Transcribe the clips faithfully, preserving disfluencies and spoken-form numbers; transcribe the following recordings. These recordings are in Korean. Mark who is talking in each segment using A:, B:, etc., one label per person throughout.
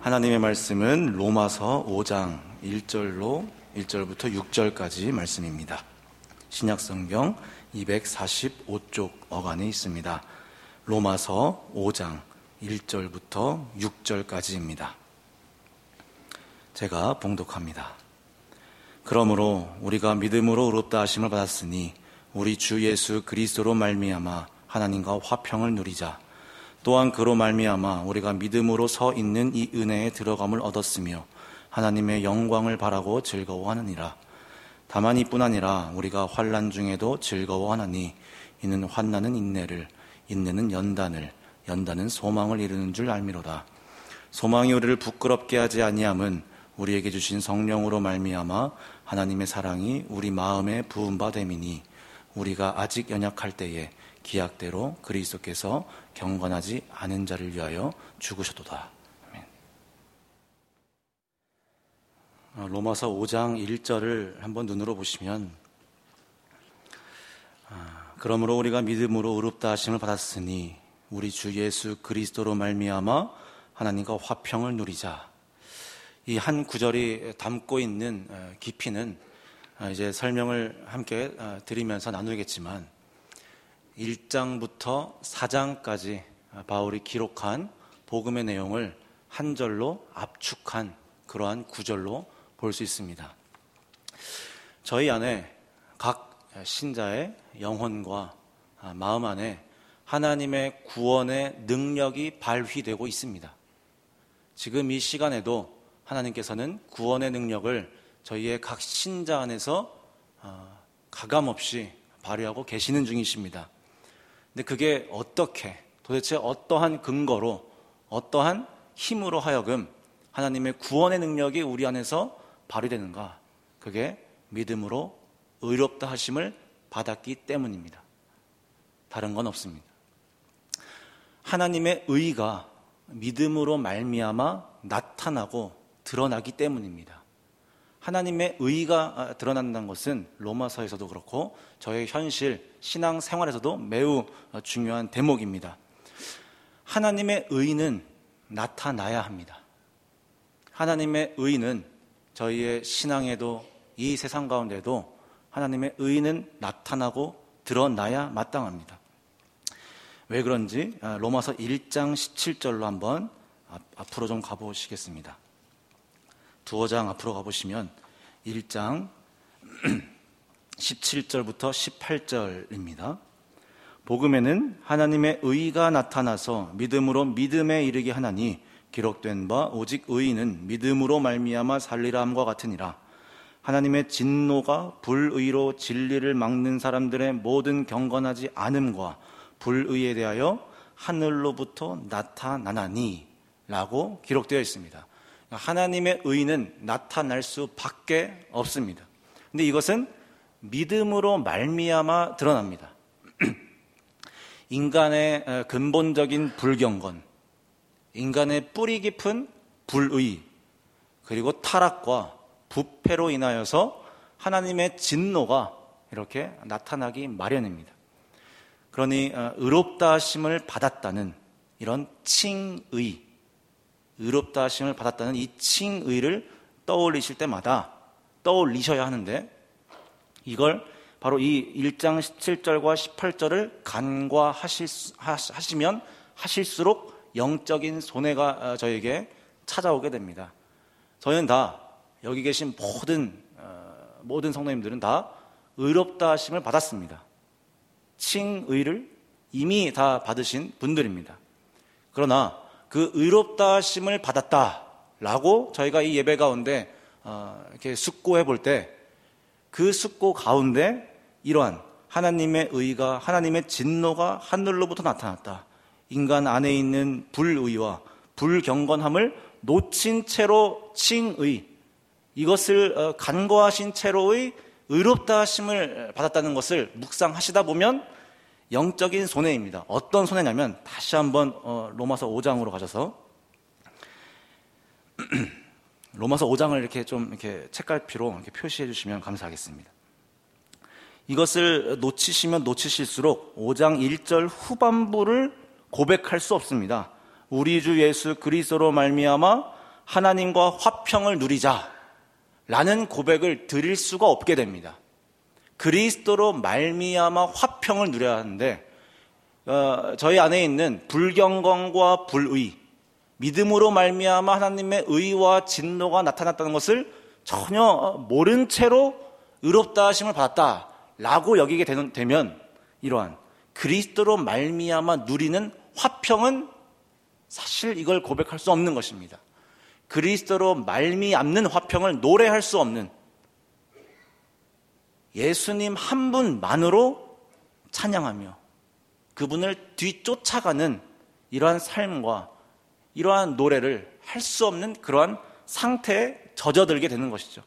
A: 하나님의 말씀은 로마서 오 장 일 절로 일 절부터 육 절까지 말씀입니다. 신약성경 이백사십오 쪽 어간에 있습니다. 로마서 오 장 일 절부터 육 절까지입니다. 제가 봉독합니다. 그러므로 우리가 믿음으로 의롭다 하심을 받았으니 우리 주 예수 그리스도로 말미암아 하나님과 화평을 누리자. 또한 그로 말미암아 우리가 믿음으로 서 있는 이 은혜에 들어감을 얻었으며 하나님의 영광을 바라고 즐거워하느니라. 다만 이뿐 아니라 우리가 환난 중에도 즐거워하나니 이는 환난은 인내를, 인내는 연단을, 연단은 소망을 이루는 줄 알미로다. 소망이 우리를 부끄럽게 하지 아니함은 우리에게 주신 성령으로 말미암아 하나님의 사랑이 우리 마음에 부은 바 됨이니 우리가 아직 연약할 때에 기약대로 그리스도께서 경건하지 않은 자를 위하여 죽으셨도다. 아멘. 로마서 오 장 일 절을 한번 눈으로 보시면, 그러므로 우리가 믿음으로 의롭다 하심을 받았으니 우리 주 예수 그리스도로 말미암아 하나님과 화평을 누리자. 이 한 구절이 담고 있는 깊이는 이제 설명을 함께 드리면서 나누겠지만, 일 장부터 사 장까지 바울이 기록한 복음의 내용을 한 절로 압축한 그러한 구절로 볼 수 있습니다. 저희 안에 각 신자의 영혼과 마음 안에 하나님의 구원의 능력이 발휘되고 있습니다. 지금 이 시간에도 하나님께서는 구원의 능력을 저희의 각 신자 안에서 가감없이 발휘하고 계시는 중이십니다. 근데 그게 어떻게, 도대체 어떠한 근거로, 어떠한 힘으로 하여금 하나님의 구원의 능력이 우리 안에서 발휘되는가? 그게 믿음으로 의롭다 하심을 받았기 때문입니다. 다른 건 없습니다. 하나님의 의가 믿음으로 말미암아 나타나고 드러나기 때문입니다. 하나님의 의가 드러난다는 것은 로마서에서도 그렇고 저의 현실 신앙생활에서도 매우 중요한 대목입니다. 하나님의 의는 나타나야 합니다. 하나님의 의는 저희의 신앙에도 이 세상 가운데도 하나님의 의는 나타나고 드러나야 마땅합니다. 왜 그런지 로마서 일 장 십칠 절로 한번 앞으로 좀 가보시겠습니다. 두어 장 앞으로 가보시면 일 장 십칠 절부터 십팔 절입니다. 복음에는 하나님의 의가 나타나서 믿음으로 믿음에 이르게 하나니 기록된 바 오직 의인은 믿음으로 말미암아 살리라 함과 같으니라. 하나님의 진노가 불의로 진리를 막는 사람들의 모든 경건하지 않음과 불의에 대하여 하늘로부터 나타나나니 라고 기록되어 있습니다. 하나님의 의는 나타날 수밖에 없습니다. 근데 이것은 믿음으로 말미암아 드러납니다. 인간의 근본적인 불경건, 인간의 뿌리 깊은 불의, 그리고 타락과 부패로 인하여서 하나님의 진노가 이렇게 나타나기 마련입니다. 그러니 의롭다 하심을 받았다는 이런 칭의, 의롭다 하심을 받았다는 이 칭의를 떠올리실 때마다 떠올리셔야 하는데, 이걸 바로 이 일 장 십칠 절과 십팔 절을 간과하시면 하실수록 영적인 손해가 저에게 찾아오게 됩니다. 저희는 다, 여기 계신 모든 모든 성도님들은 다 의롭다 하심을 받았습니다. 칭의를 이미 다 받으신 분들입니다. 그러나 그 의롭다 하심을 받았다라고 저희가 이 예배 가운데 이렇게 숙고해 볼 때, 그 숙고 가운데 이러한 하나님의 의가, 하나님의 진노가 하늘로부터 나타났다, 인간 안에 있는 불의와 불경건함을 놓친 채로 칭의, 이것을 간과하신 채로의 의롭다 하심을 받았다는 것을 묵상하시다 보면 영적인 손해입니다. 어떤 손해냐면, 다시 한번 로마서 오 장으로 가셔서 로마서 오 장을 이렇게 좀 이렇게 책갈피로 이렇게 표시해 주시면 감사하겠습니다. 이것을 놓치시면 놓치실수록 오 장 일 절 후반부를 고백할 수 없습니다. 우리 주 예수 그리스도로 말미암아 하나님과 화평을 누리자라는 고백을 드릴 수가 없게 됩니다. 그리스도로 말미암아 화평을 누려야 하는데 어, 저희 안에 있는 불경건과 불의, 믿음으로 말미암아 하나님의 의와 진노가 나타났다는 것을 전혀 모른 채로 의롭다 하심을 받았다라고 여기게 되면 이러한 그리스도로 말미암아 누리는 화평은 사실 이걸 고백할 수 없는 것입니다. 그리스도로 말미암는 화평을 노래할 수 없는, 예수님 한 분만으로 찬양하며 그분을 뒤쫓아가는 이러한 삶과 이러한 노래를 할 수 없는 그러한 상태에 젖어들게 되는 것이죠.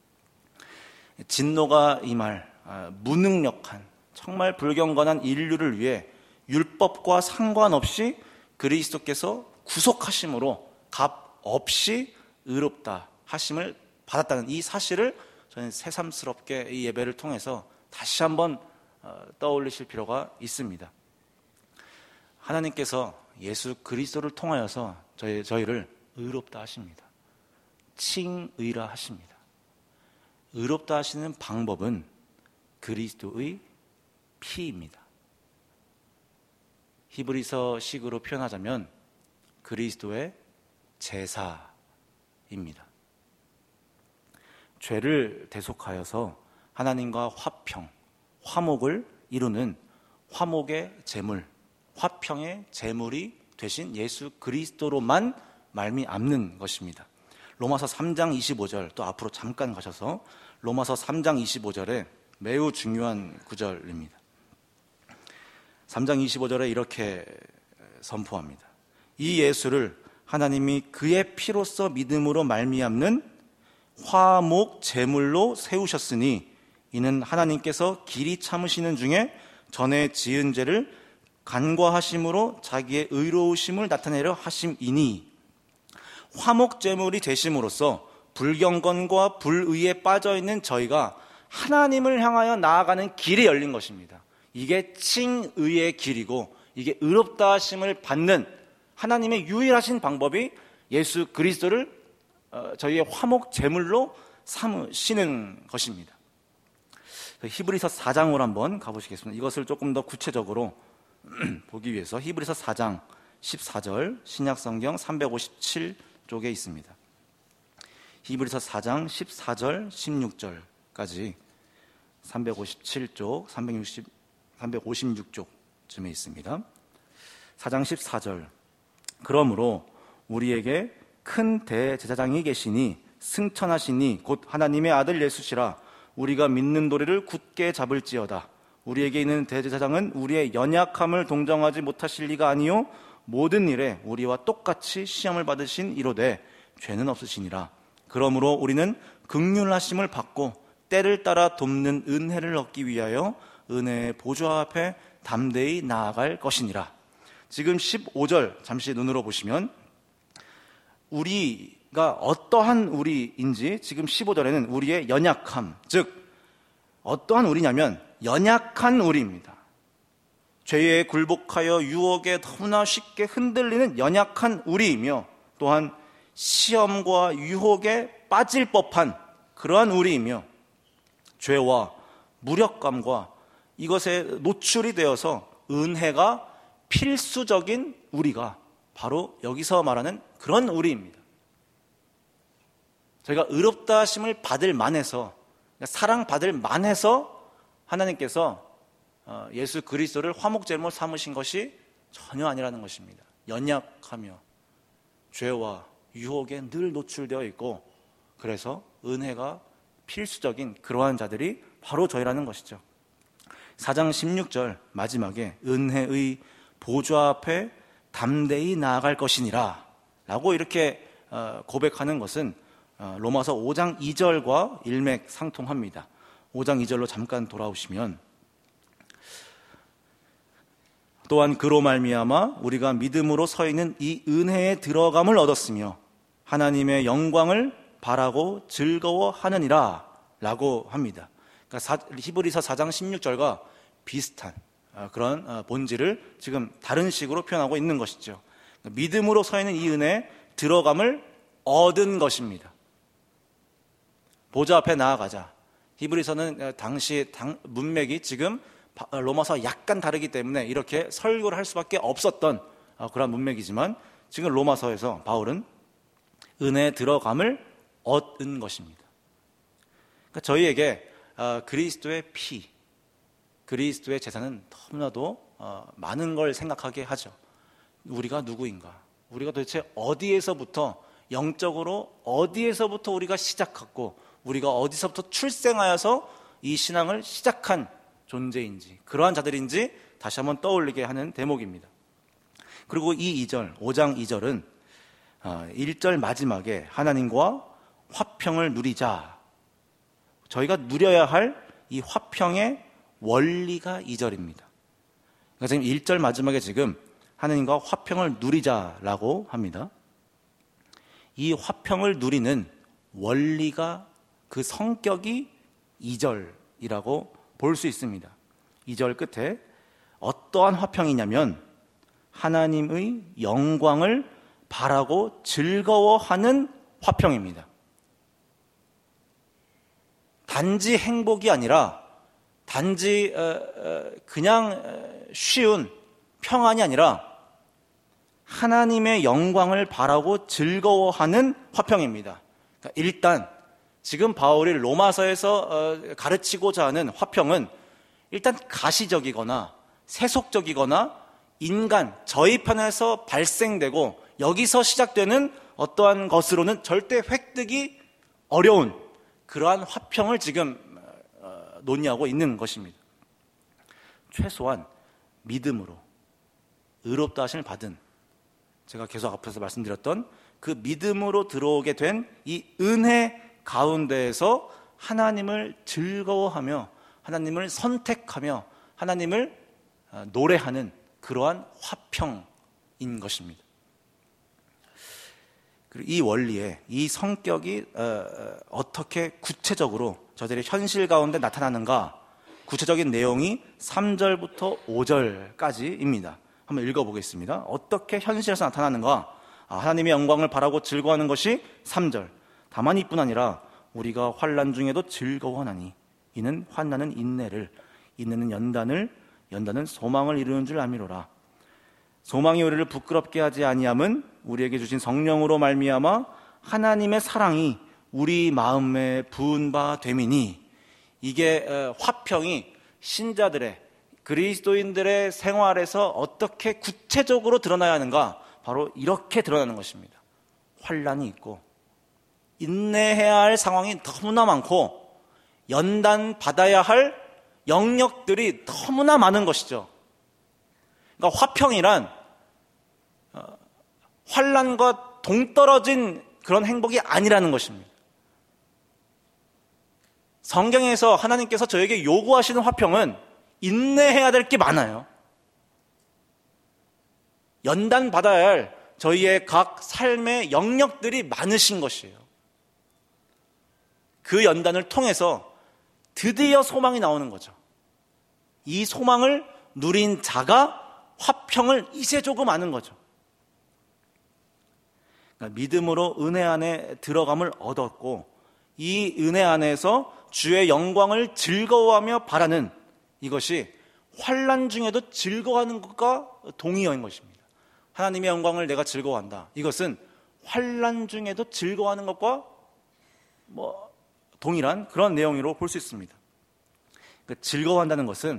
A: 진노가 임할 무능력한 정말 불경건한 인류를 위해 율법과 상관없이 그리스도께서 구속하심으로 값 없이 의롭다 하심을 받았다는 이 사실을 저는 새삼스럽게 이 예배를 통해서 다시 한번 떠올리실 필요가 있습니다. 하나님께서 예수 그리스도를 통하여서 저희, 저희를 의롭다 하십니다. 칭의라 하십니다. 의롭다 하시는 방법은 그리스도의 피입니다. 히브리서 식으로 표현하자면 그리스도의 제사입니다. 죄를 대속하여서 하나님과 화평, 화목을 이루는 화목의 제물, 화평의 제물이 되신 예수 그리스도로만 말미암는 것입니다. 로마서 삼 장 이십오 절, 또 앞으로 잠깐 가셔서 로마서 삼 장 이십오 절에 매우 중요한 구절입니다. 삼 장 이십오 절에 이렇게 선포합니다. 이 예수를 하나님이 그의 피로써 믿음으로 말미암는 화목 제물로 세우셨으니 이는 하나님께서 길이 참으시는 중에 전에 지은 죄를 간과하심으로 자기의 의로우심을 나타내려 하심이니, 화목 제물이 되심으로써 불경건과 불의에 빠져있는 저희가 하나님을 향하여 나아가는 길이 열린 것입니다. 이게 칭의의 길이고 이게 의롭다 하심을 받는 하나님의 유일하신 방법이 예수 그리스도를 저희의 화목 제물로 삼으시는 것입니다. 히브리서 사 장으로 한번 가보시겠습니다. 이것을 조금 더 구체적으로 보기 위해서 히브리서 사 장 십사 절, 신약성경 삼백오십칠 쪽에 있습니다. 히브리서 사 장 십사 절, 십육 절까지 삼백오십칠 쪽, 삼백육십, 삼백오십육 쪽쯤에 있습니다. 사 장 십사 절, 그러므로 우리에게 큰 대제사장이 계시니 승천하시니 곧 하나님의 아들 예수시라. 우리가 믿는 도리를 굳게 잡을지어다. 우리에게 있는 대제사장은 우리의 연약함을 동정하지 못하실 리가 아니요 모든 일에 우리와 똑같이 시험을 받으신 이로되 죄는 없으시니라. 그러므로 우리는 긍휼하심을 받고 때를 따라 돕는 은혜를 얻기 위하여 은혜의 보좌 앞에 담대히 나아갈 것이니라. 지금 십오 절 잠시 눈으로 보시면 우리가 어떠한 우리인지 지금 십오 절에는 우리의 연약함, 즉 어떠한 우리냐면 연약한 우리입니다. 죄에 굴복하여 유혹에 너무나 쉽게 흔들리는 연약한 우리이며, 또한 시험과 유혹에 빠질 법한 그러한 우리이며, 죄와 무력감과 이것에 노출이 되어서 은혜가 필수적인 우리가 바로 여기서 말하는 그런 우리입니다. 저희가 의롭다 하심을 받을 만해서, 사랑받을 만해서 하나님께서 예수 그리스도를 화목제물 삼으신 것이 전혀 아니라는 것입니다. 연약하며 죄와 유혹에 늘 노출되어 있고, 그래서 은혜가 필수적인 그러한 자들이 바로 저희라는 것이죠. 사 장 십육 절 마지막에 은혜의 보좌 앞에 담대히 나아갈 것이니라 라고 이렇게 고백하는 것은 로마서 오 장 이 절과 일맥상통합니다. 오 장 이 절로 잠깐 돌아오시면, 또한 그로 말미암아 우리가 믿음으로 서 있는 이 은혜에 들어감을 얻었으며 하나님의 영광을 바라고 즐거워하느니라 라고 합니다. 그러니까 히브리서 사 장 십육 절과 비슷한 그런 본질을 지금 다른 식으로 표현하고 있는 것이죠. 믿음으로 서 있는 이 은혜에 들어감을 얻은 것입니다. 보좌 앞에 나아가자. 히브리서는 당시 당, 문맥이 지금 로마서 약간 다르기 때문에 이렇게 설교를 할 수밖에 없었던 그런 문맥이지만 지금 로마서에서 바울은 은혜에 들어감을 얻은 것입니다. 그러니까 저희에게 그리스도의 피, 그리스도의 제사는 너무나도 많은 걸 생각하게 하죠. 우리가 누구인가? 우리가 도대체 어디에서부터 영적으로 어디에서부터 우리가 시작했고 우리가 어디서부터 출생하여서 이 신앙을 시작한 존재인지 그러한 자들인지 다시 한번 떠올리게 하는 대목입니다. 그리고 이 이 절, 오 장 이 절은 일 절 마지막에 하나님과 화평을 누리자. 저희가 누려야 할 이 화평의 원리가 이 절입니다. 그러니까 지금 일 절 마지막에 지금 하나님과 화평을 누리자라고 합니다. 이 화평을 누리는 원리가 그 성격이 이 절이라고 볼 수 있습니다. 이 절 끝에 어떠한 화평이냐면 하나님의 영광을 바라고 즐거워하는 화평입니다. 단지 행복이 아니라 단지 그냥 쉬운 평안이 아니라 하나님의 영광을 바라고 즐거워하는 화평입니다. 그러니까 일단 지금 바울이 로마서에서 가르치고자 하는 화평은 일단 가시적이거나 세속적이거나 인간, 저희 편에서 발생되고 여기서 시작되는 어떠한 것으로는 절대 획득이 어려운 그러한 화평을 지금 논의하고 있는 것입니다. 최소한 믿음으로 의롭다 하심을 받은, 제가 계속 앞에서 말씀드렸던 그 믿음으로 들어오게 된 이 은혜 가운데에서 하나님을 즐거워하며 하나님을 선택하며 하나님을 노래하는 그러한 화평인 것입니다. 그리고 이 원리에 이 성격이 어떻게 구체적으로 저들의 현실 가운데 나타나는가, 구체적인 내용이 삼 절부터 오 절까지입니다. 한번 읽어보겠습니다. 어떻게 현실에서 나타나는가? 아, 하나님의 영광을 바라고 즐거워하는 것이 삼 절. 다만 이뿐 아니라 우리가 환난 중에도 즐거워하나니 이는 환난은 인내를, 인내는 연단을, 연단은 소망을 이루는 줄 아미로라. 소망이 우리를 부끄럽게 하지 아니함은 우리에게 주신 성령으로 말미암아 하나님의 사랑이 우리 마음에 부은 바 됨이니. 이게 화평이 신자들의, 그리스도인들의 생활에서 어떻게 구체적으로 드러나야 하는가? 바로 이렇게 드러나는 것입니다. 환난이 있고 인내해야 할 상황이 너무나 많고 연단 받아야 할 영역들이 너무나 많은 것이죠. 그러니까 화평이란 환난과 동떨어진 그런 행복이 아니라는 것입니다. 성경에서 하나님께서 저에게 요구하시는 화평은 인내해야 될 게 많아요. 연단 받아야 할 저희의 각 삶의 영역들이 많으신 것이에요. 그 연단을 통해서 드디어 소망이 나오는 거죠. 이 소망을 누린 자가 화평을 이제 조금 아는 거죠. 그러니까 믿음으로 은혜 안에 들어감을 얻었고 이 은혜 안에서 주의 영광을 즐거워하며 바라는 이것이 환난 중에도 즐거워하는 것과 동의어인 것입니다. 하나님의 영광을 내가 즐거워한다. 이것은 환난 중에도 즐거워하는 것과 뭐 동일한 그런 내용으로 볼 수 있습니다. 그러니까 즐거워한다는 것은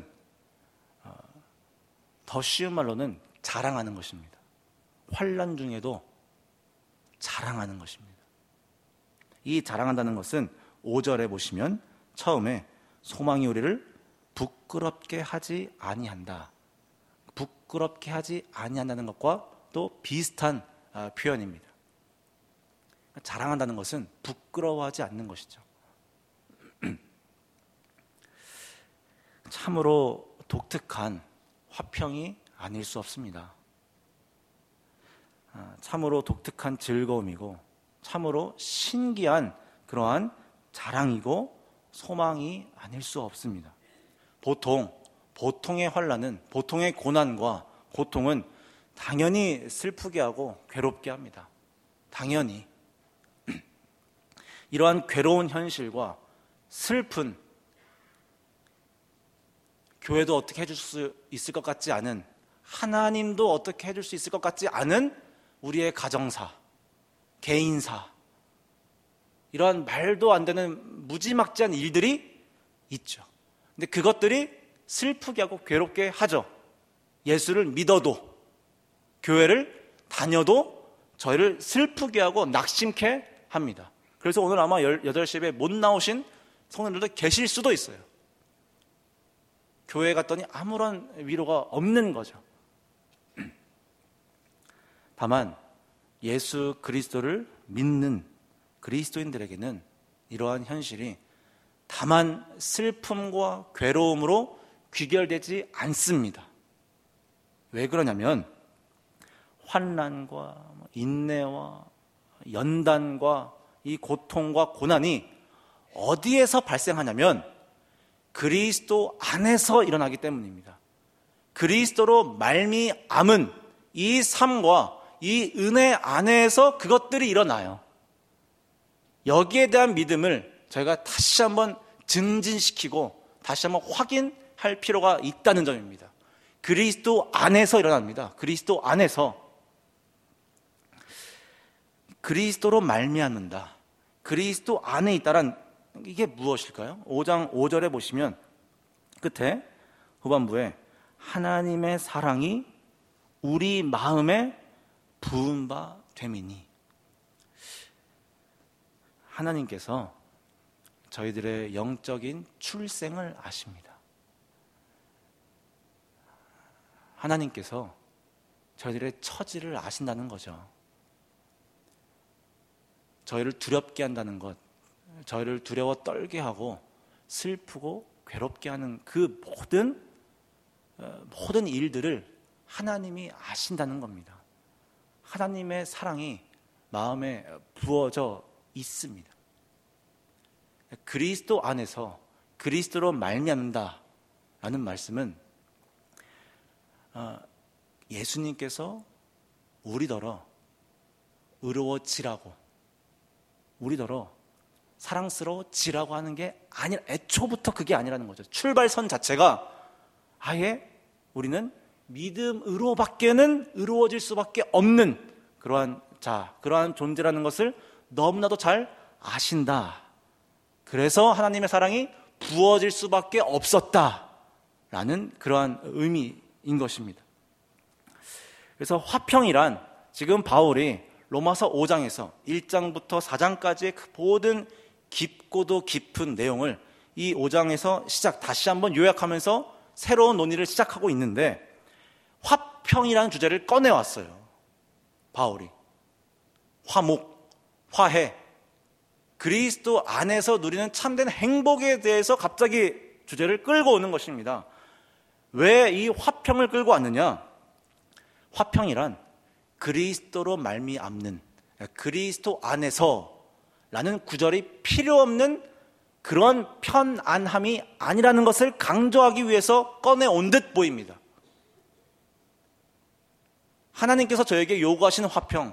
A: 더 쉬운 말로는 자랑하는 것입니다. 환난 중에도 자랑하는 것입니다. 이 자랑한다는 것은 오 절에 보시면 처음에 소망이 우리를 부끄럽게 하지 아니한다. 부끄럽게 하지 아니한다는 것과 또 비슷한 표현입니다. 자랑한다는 것은 부끄러워하지 않는 것이죠. 참으로 독특한 화평이 아닐 수 없습니다. 참으로 독특한 즐거움이고 참으로 신기한 그러한 자랑이고 소망이 아닐 수 없습니다. 보통 보통의 환난은, 보통의 고난과 고통은 당연히 슬프게 하고 괴롭게 합니다. 당연히. 이러한 괴로운 현실과 슬픈, 교회도 어떻게 해줄 수 있을 것 같지 않은, 하나님도 어떻게 해줄 수 있을 것 같지 않은 우리의 가정사, 개인사, 이러한 말도 안 되는 무지막지한 일들이 있죠. 근데 그것들이 슬프게 하고 괴롭게 하죠. 예수를 믿어도, 교회를 다녀도 저희를 슬프게 하고 낙심케 합니다. 그래서 오늘 아마 여덟 시 예배에 못 나오신 성도님들도 계실 수도 있어요. 교회 갔더니 아무런 위로가 없는 거죠. 다만 예수 그리스도를 믿는 그리스도인들에게는 이러한 현실이 다만 슬픔과 괴로움으로 귀결되지 않습니다. 왜 그러냐면 환난과 인내와 연단과 이 고통과 고난이 어디에서 발생하냐면 그리스도 안에서 일어나기 때문입니다. 그리스도로 말미암은 이 삶과 이 은혜 안에서 그것들이 일어나요. 여기에 대한 믿음을 저희가 다시 한번 증진시키고 다시 한번 확인할 필요가 있다는 점입니다. 그리스도 안에서 일어납니다. 그리스도 안에서. 그리스도로 말미암는다. 그리스도 안에 있다란 이게 무엇일까요? 오 장 오 절에 보시면 끝에 후반부에 하나님의 사랑이 우리 마음에 부은 바 됨이니, 하나님께서 저희들의 영적인 출생을 아십니다. 하나님께서 저희들의 처지를 아신다는 거죠. 저희를 두렵게 한다는 것, 저희를 두려워 떨게 하고 슬프고 괴롭게 하는 그 모든 모든 일들을 하나님이 아신다는 겁니다. 하나님의 사랑이 마음에 부어져 있습니다. 그리스도 안에서 그리스도로 말미암는다라는 말씀은 예수님께서 우리더러 의로워지라고, 우리더러 사랑스러워지라고 하는 게 아니, 애초부터 그게 아니라는 거죠. 출발선 자체가 아예 우리는 믿음으로밖에는 의로워질 수밖에 없는 그러한 자, 그러한 존재라는 것을 너무나도 잘 아신다. 그래서 하나님의 사랑이 부어질 수밖에 없었다라는 그러한 의미인 것입니다. 그래서 화평이란 지금 바울이 로마서 오 장에서 일 장부터 사 장까지의 그 모든 깊고도 깊은 내용을 이 오 장에서 시작, 다시 한번 요약하면서 새로운 논의를 시작하고 있는데, 화평이라는 주제를 꺼내왔어요. 바울이. 화목, 화해, 그리스도 안에서 누리는 참된 행복에 대해서 갑자기 주제를 끌고 오는 것입니다. 왜 이 화평을 끌고 왔느냐? 화평이란 그리스도로 말미암는, 그리스도 안에서 라는 구절이 필요 없는 그런 편안함이 아니라는 것을 강조하기 위해서 꺼내온 듯 보입니다. 하나님께서 저에게 요구하시는 화평,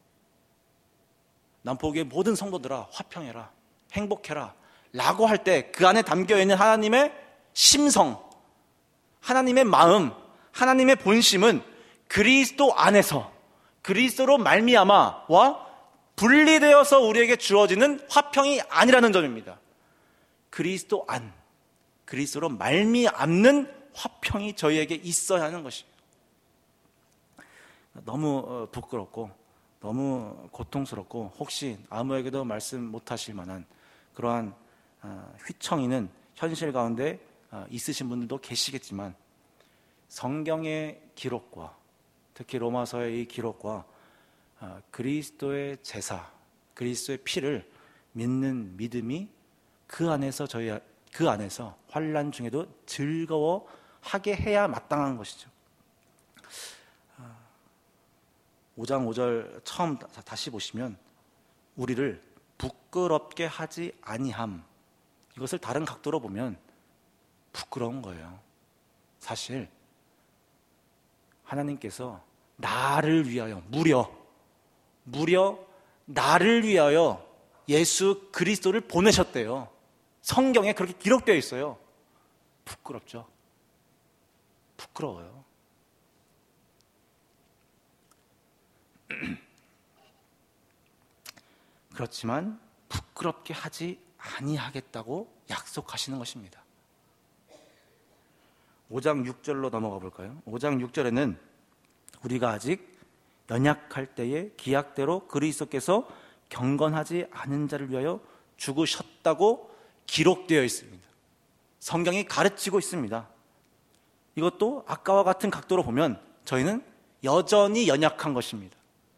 A: 난 보기에 모든 성도들아 화평해라, 행복해라 라고 할 때 그 안에 담겨있는 하나님의 심성, 하나님의 마음, 하나님의 본심은 그리스도 안에서 그리스도로 말미암아와 분리되어서 우리에게 주어지는 화평이 아니라는 점입니다. 그리스도 안, 그리스도로 말미암는 화평이 저희에게 있어야 하는 것입니다. 너무 부끄럽고 너무 고통스럽고 혹시 아무에게도 말씀 못하실 만한 그러한 휘청이는 현실 가운데 있으신 분들도 계시겠지만, 성경의 기록과 특히 로마서의 이 기록과 그리스도의 제사, 그리스도의 피를 믿는 믿음이 그 안에서 저희 그 안에서 환난 중에도 즐거워하게 해야 마땅한 것이죠. 오 장 오 절 처음 다시 보시면 우리를 부끄럽게 하지 아니함, 이것을 다른 각도로 보면 부끄러운 거예요. 사실 하나님께서 나를 위하여 무려 무려 나를 위하여 예수 그리스도를 보내셨대요. 성경에 그렇게 기록되어 있어요. 부끄럽죠? 부끄러워요. 그렇지만 부끄럽게 하지 아니하겠다고 약속하시는 것입니다. 오 장 육 절로 넘어가 볼까요? 오 장 육 절에는 우리가 아직 연약할 때에 기약대로 그리스도께서 경건하지 않은 자를 위하여 죽으셨다고 기록되어 있습니다. 성경이 가르치고 있습니다. 이것도 아까와 같은 각도로 보면 저희는 여전히 연약한 것입니다.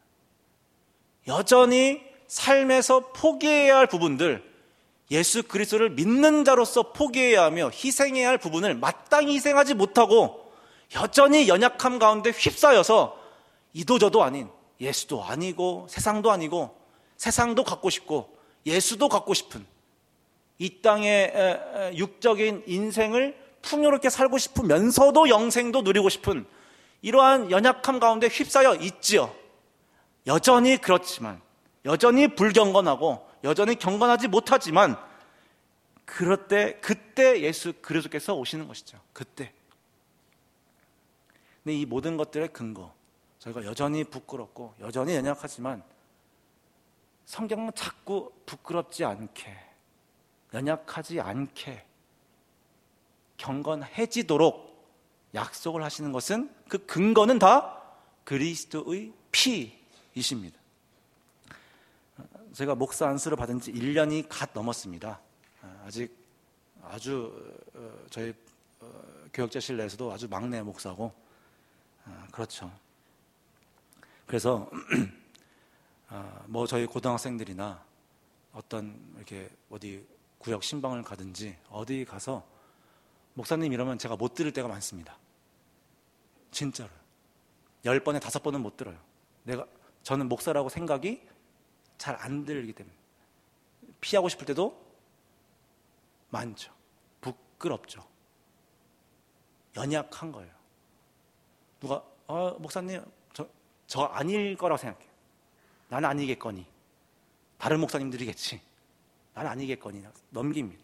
A: 여전히 삶에서 포기해야 할 부분들, 예수 그리스도를 믿는 자로서 포기해야 하며 희생해야 할 부분을 마땅히 희생하지 못하고 여전히 연약함 가운데 휩싸여서 이도저도 아닌, 예수도 아니고 세상도 아니고 세상도 갖고 싶고 예수도 갖고 싶은 이 땅의 육적인 인생을 풍요롭게 살고 싶으면서도 영생도 누리고 싶은 이러한 연약함 가운데 휩싸여 있지요. 여전히 그렇지만, 여전히 불경건하고 여전히 경건하지 못하지만, 그럴 때 그때 예수 그리스도께서 오시는 것이죠. 그때. 근데 이 모든 것들의 근거, 저희가 여전히 부끄럽고 여전히 연약하지만 성경은 자꾸 부끄럽지 않게, 연약하지 않게 경건해지도록 약속을 하시는 것은, 그 근거는 다 그리스도의 피이십니다. 제가 목사 안수를 받은 지 일 년이 갓 넘었습니다. 아직 아주 저희 교역자실 내에서도 아주 막내 목사고, 그렇죠. 그래서 뭐 저희 고등학생들이나 어떤 이렇게 어디 구역 신방을 가든지 어디 가서 목사님 이러면 제가 못 들을 때가 많습니다. 진짜로. 열 번에 다섯 번은 못 들어요. 내가, 저는 목사라고 생각이 잘 안 들기 때문에 피하고 싶을 때도 많죠. 부끄럽죠. 연약한 거예요. 누가 어, 목사님 저, 저 아닐 거라고 생각해요. 나는 아니겠거니, 다른 목사님들이겠지, 나는 아니겠거니 넘깁니다.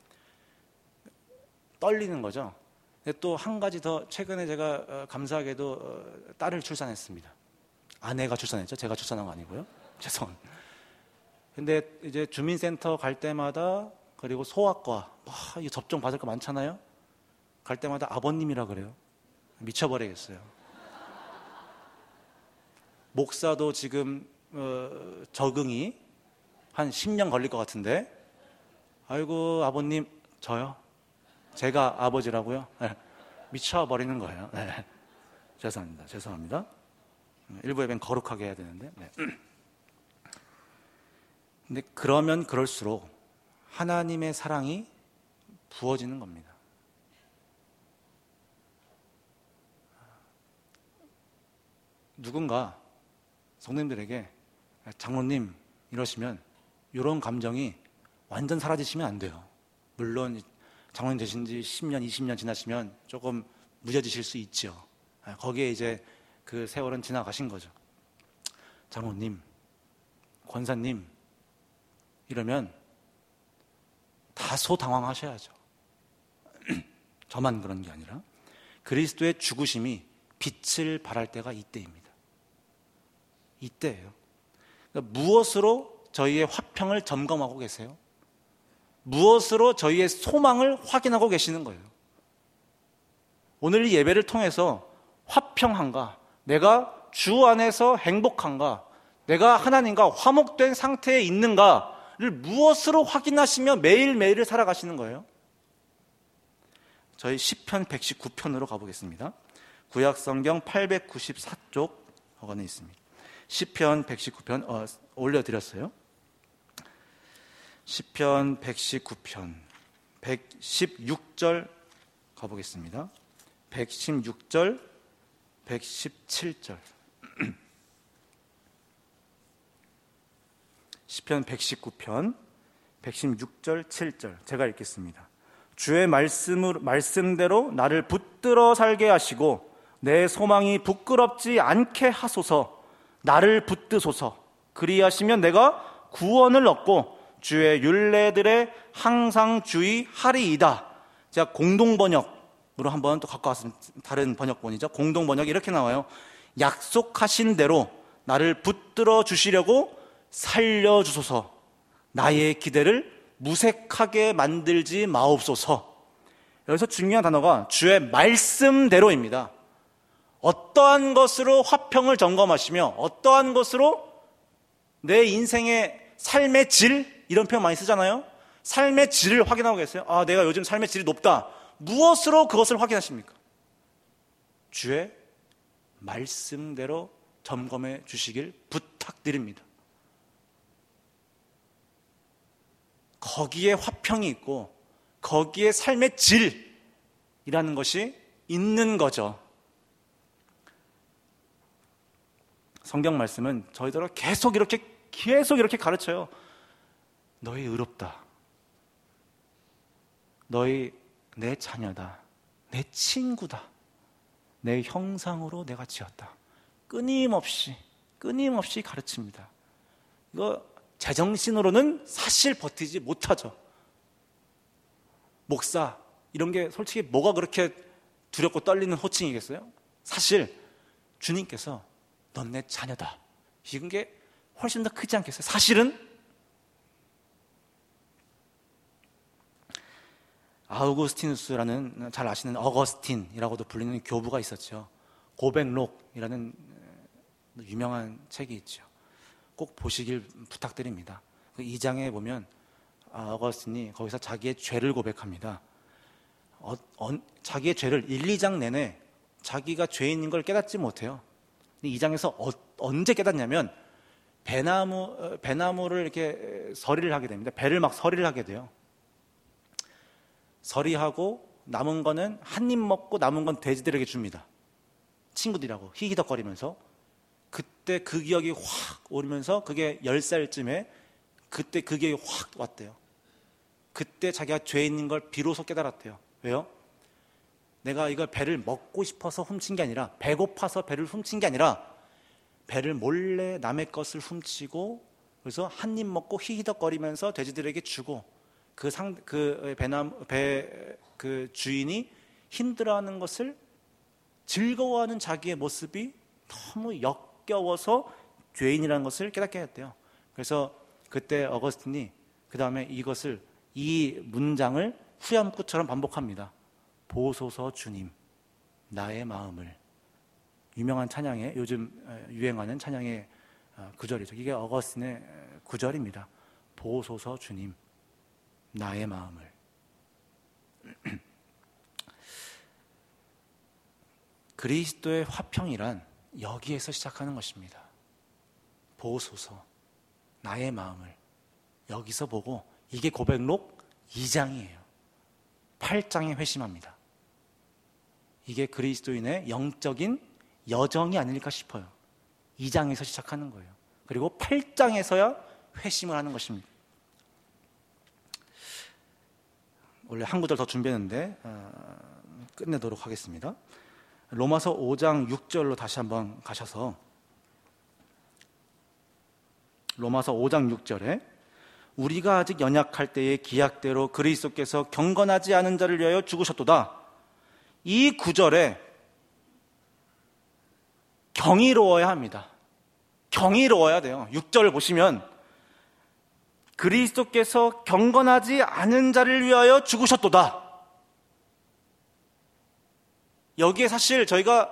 A: 떨리는 거죠. 또 한 가지 더, 최근에 제가 감사하게도 딸을 출산했습니다. 아내가 출산했죠. 제가 출산한 거 아니고요. 죄송합니다. 근데 이제 주민센터 갈 때마다, 그리고 소아과, 와, 이 접종 받을 거 많잖아요. 갈 때마다 아버님이라 그래요. 미쳐버리겠어요. 목사도 지금 어, 적응이 한 십 년 걸릴 것 같은데, 아이고 아버님, 저요? 제가 아버지라고요? 네. 미쳐버리는 거예요. 네. 죄송합니다. 죄송합니다. 일부 예배는 거룩하게 해야 되는데. 네. 근데 그러면 그럴수록 하나님의 사랑이 부어지는 겁니다. 누군가 성도님들에게 장로님 이러시면 이런 감정이 완전 사라지시면 안 돼요. 물론 장로님 되신 지 십 년, 이십 년 지나시면 조금 무뎌지실 수 있죠. 거기에 이제 그 세월은 지나가신 거죠. 장로님, 권사님 이러면 다소 당황하셔야죠. 저만 그런 게 아니라 그리스도의 죽으심이 빛을 발할 때가 이때입니다. 이때예요. 그러니까 무엇으로 저희의 화평을 점검하고 계세요? 무엇으로 저희의 소망을 확인하고 계시는 거예요? 오늘 이 예배를 통해서 화평한가? 내가 주 안에서 행복한가? 내가 하나님과 화목된 상태에 있는가를 무엇으로 확인하시며 매일매일을 살아가시는 거예요? 저희 시편 백십구 편으로 가보겠습니다. 구약성경 팔백구십사 쪽 허가는 있습니다. 시편 백십구 편 어, 올려드렸어요. 시편 백십구 편 백십육 절 가보겠습니다. 백십육 절, 백십칠 절. 시편 백십구 편 백십육 절, 칠 절 제가 읽겠습니다. 주의 말씀으로, 말씀대로 나를 붙들어 살게 하시고 내 소망이 부끄럽지 않게 하소서. 나를 붙드소서. 그리하시면 내가 구원을 얻고 주의 율례들에 항상 주의하리이다. 제가 공동번역으로 한번 또 갖고 왔습니다. 다른 번역본이죠. 공동번역 이렇게 나와요. 약속하신 대로 나를 붙들어 주시려고 살려주소서. 나의 기대를 무색하게 만들지 마옵소서. 여기서 중요한 단어가 주의 말씀대로입니다. 어떠한 것으로 화평을 점검하시며 어떠한 것으로 내 인생의 삶의 질, 이런 표현 많이 쓰잖아요. 삶의 질을 확인하고 계세요. 아, 내가 요즘 삶의 질이 높다. 무엇으로 그것을 확인하십니까? 주의 말씀대로 점검해 주시길 부탁드립니다. 거기에 화평이 있고 거기에 삶의 질이라는 것이 있는 거죠. 성경 말씀은 저희들을 계속 이렇게 계속 이렇게 가르쳐요. 너희 의롭다. 너희 내 자녀다. 내 친구다. 내 형상으로 내가 지었다. 끊임없이 끊임없이 가르칩니다. 이거 제정신으로는 사실 버티지 못하죠. 목사, 이런 게 솔직히 뭐가 그렇게 두렵고 떨리는 호칭이겠어요? 사실 주님께서 넌 내 자녀다, 이런 게 훨씬 더 크지 않겠어요? 사실은 아우구스티누스라는, 잘 아시는 어거스틴이라고도 불리는 교부가 있었죠. 고백록이라는 유명한 책이 있죠. 꼭 보시길 부탁드립니다. 이 장에 보면 어거스틴이 거기서 자기의 죄를 고백합니다. 어, 어, 자기의 죄를 일, 이 장 내내 자기가 죄인인 걸 깨닫지 못해요. 이 장에서 어, 언제 깨닫냐면 배나무, 배나무를 이렇게 서리를 하게 됩니다. 배를 막 서리를 하게 돼요. 서리하고 남은 거는 한 입 먹고 남은 건 돼지들에게 줍니다. 친구들이라고 히히덕거리면서. 그때 그 기억이 확 오르면서 그게 열 살쯤에 그때 그 기억이 확 왔대요. 그때 자기가 죄 있는 걸 비로소 깨달았대요. 왜요? 내가 이걸 배를 먹고 싶어서 훔친 게 아니라, 배고파서 배를 훔친 게 아니라 배를 몰래 남의 것을 훔치고, 그래서 한 입 먹고 히히덕거리면서 돼지들에게 주고, 그 상, 그 배남, 배, 그 주인이 힘들어하는 것을 즐거워하는 자기의 모습이 너무 역겨워서 죄인이라는 것을 깨닫게 했대요. 그래서 그때 어거스틴이 그 다음에 이것을, 이 문장을 후렴구처럼 반복합니다. 보소서 주님, 나의 마음을. 유명한 찬양의, 요즘 유행하는 찬양의 구절이죠. 이게 어거스틴의 구절입니다. 보소서 주님, 나의 마음을. 그리스도의 화평이란 여기에서 시작하는 것입니다. 보소서, 나의 마음을. 여기서 보고, 이게 고백록 이 장이에요. 팔 장에 회심합니다. 이게 그리스도인의 영적인 여정이 아닐까 싶어요. 이 장에서 시작하는 거예요. 그리고 팔 장에서야 회심을 하는 것입니다. 원래 한 구절 더 준비했는데 어, 끝내도록 하겠습니다. 로마서 오 장 육 절로 다시 한번 가셔서, 로마서 오 장 육 절에 우리가 아직 연약할 때의 기약대로 그리스도께서 경건하지 않은 자를 위하여 죽으셨도다. 이 구절에 경이로워야 합니다. 경이로워야 돼요. 육 절을 보시면 그리스도께서 경건하지 않은 자를 위하여 죽으셨도다. 여기에 사실 저희가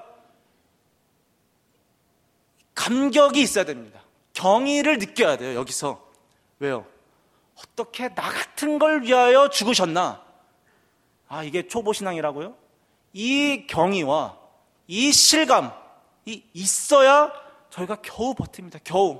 A: 감격이 있어야 됩니다. 경의를 느껴야 돼요. 여기서. 왜요? 어떻게 나 같은 걸 위하여 죽으셨나? 아, 이게 초보신앙이라고요? 이 경의와 이 실감이 있어야 저희가 겨우 버팁니다. 겨우.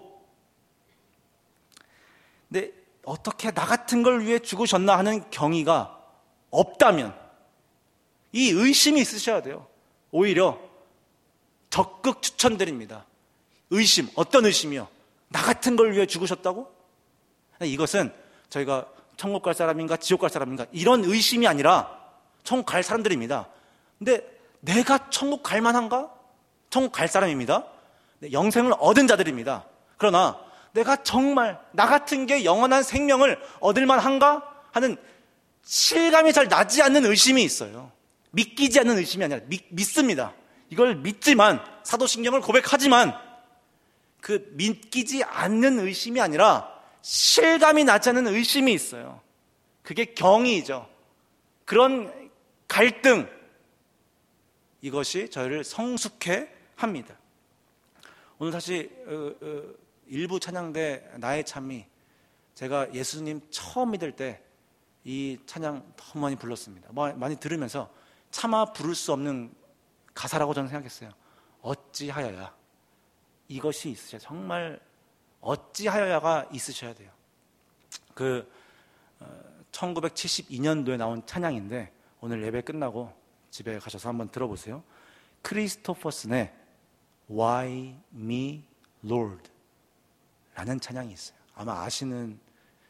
A: 근데 어떻게 나 같은 걸 위해 죽으셨나 하는 경의가 없다면, 이 의심이 있으셔야 돼요. 오히려 적극 추천드립니다. 의심, 어떤 의심이요? 나 같은 걸 위해 죽으셨다고? 이것은 저희가 천국 갈 사람인가 지옥 갈 사람인가 이런 의심이 아니라 천국 갈 사람들입니다. 근데 내가 천국 갈 만한가? 천국 갈 사람입니다. 영생을 얻은 자들입니다. 그러나 내가 정말 나 같은 게 영원한 생명을 얻을만 한가 하는 실감이 잘 나지 않는 의심이 있어요. 믿기지 않는 의심이 아니라 믿, 믿습니다. 이걸 믿지만, 사도신경을 고백하지만 그 믿기지 않는 의심이 아니라 실감이 나지 않는 의심이 있어요. 그게 경이죠. 그런 갈등, 이것이 저희를 성숙해 합니다. 오늘 다시 어, 어, 일부 찬양대 나의 참이, 제가 예수님 처음 믿을 때 이 찬양 너무 많이 불렀습니다. 많이 들으면서 차마 부를 수 없는 가사라고 저는 생각했어요. 어찌하여야, 이것이 있으셔야, 정말 어찌하여야가 있으셔야 돼요. 그 어, 천구백칠십이 년도에 나온 찬양인데 오늘 예배 끝나고 집에 가셔서 한번 들어보세요. 크리스토퍼슨의 Why Me Lord 라는 찬양이 있어요. 아마 아시는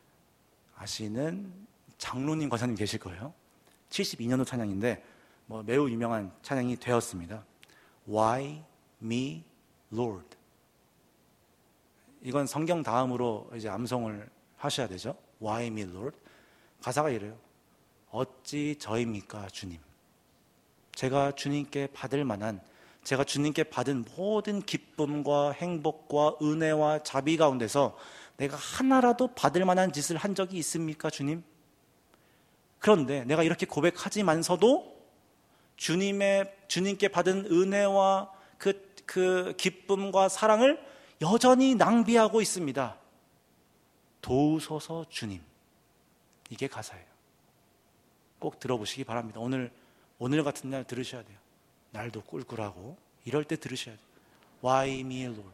A: 아시는 장로님 권사님 계실 거예요. 칠십이 년도 찬양인데 뭐 매우 유명한 찬양이 되었습니다. Why Me Lord. 이건 성경 다음으로 이제 암송을 하셔야 되죠. Why Me Lord. 가사가 이래요. 어찌 저입니까 주님. 제가 주님께 받을 만한, 제가 주님께 받은 모든 기쁨과 행복과 은혜와 자비 가운데서 내가 하나라도 받을 만한 짓을 한 적이 있습니까 주님? 그런데 내가 이렇게 고백하지만서도 주님의, 주님께 받은 은혜와 그, 그 기쁨과 사랑을 여전히 낭비하고 있습니다. 도우소서 주님. 이게 가사예요. 꼭 들어보시기 바랍니다. 오늘, 오늘 같은 날 들으셔야 돼요. 날도 꿀꿀하고 이럴 때 들으셔야 돼요. Why me, Lord?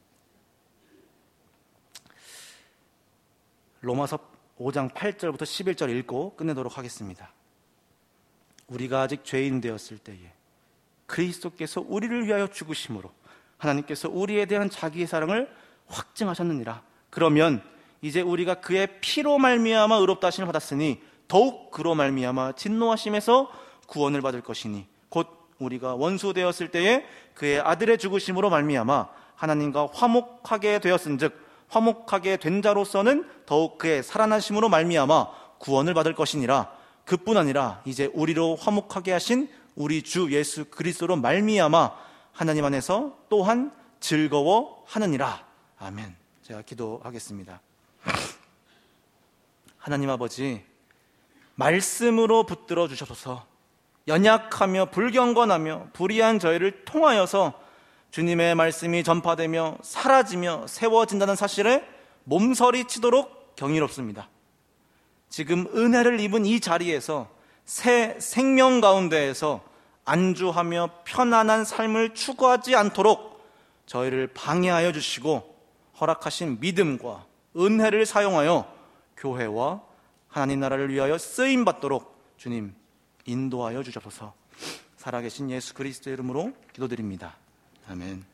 A: 로마서 오 장 팔 절부터 십일 절 읽고 끝내도록 하겠습니다. 우리가 아직 죄인 되었을 때에 그리스도께서 우리를 위하여 죽으심으로 하나님께서 우리에 대한 자기의 사랑을 확증하셨느니라. 그러면 이제 우리가 그의 피로 말미암아 의롭다 하심을 받았으니 더욱 그로 말미암아 진노하심에서 구원을 받을 것이니 곧 우리가 원수 되었을 때에 그의 아들의 죽으심으로 말미암아 하나님과 화목하게 되었은즉 화목하게 된 자로서는 더욱 그의 살아나심으로 말미암아 구원을 받을 것이니라. 그뿐 아니라 이제 우리로 화목하게 하신 우리 주 예수 그리스도로 말미암아 하나님 안에서 또한 즐거워하느니라. 아멘. 제가 기도하겠습니다. 하나님 아버지, 말씀으로 붙들어 주셔서 연약하며 불경건하며 불의한 저희를 통하여서 주님의 말씀이 전파되며 사라지며 세워진다는 사실에 몸서리 치도록 경이롭습니다. 지금 은혜를 입은 이 자리에서 새 생명 가운데에서 안주하며 편안한 삶을 추구하지 않도록 저희를 방해하여 주시고 허락하신 믿음과 은혜를 사용하여 교회와 하나님 나라를 위하여 쓰임받도록 주님 인도하여 주셔서 살아계신 예수 그리스도의 이름으로 기도드립니다. 아멘.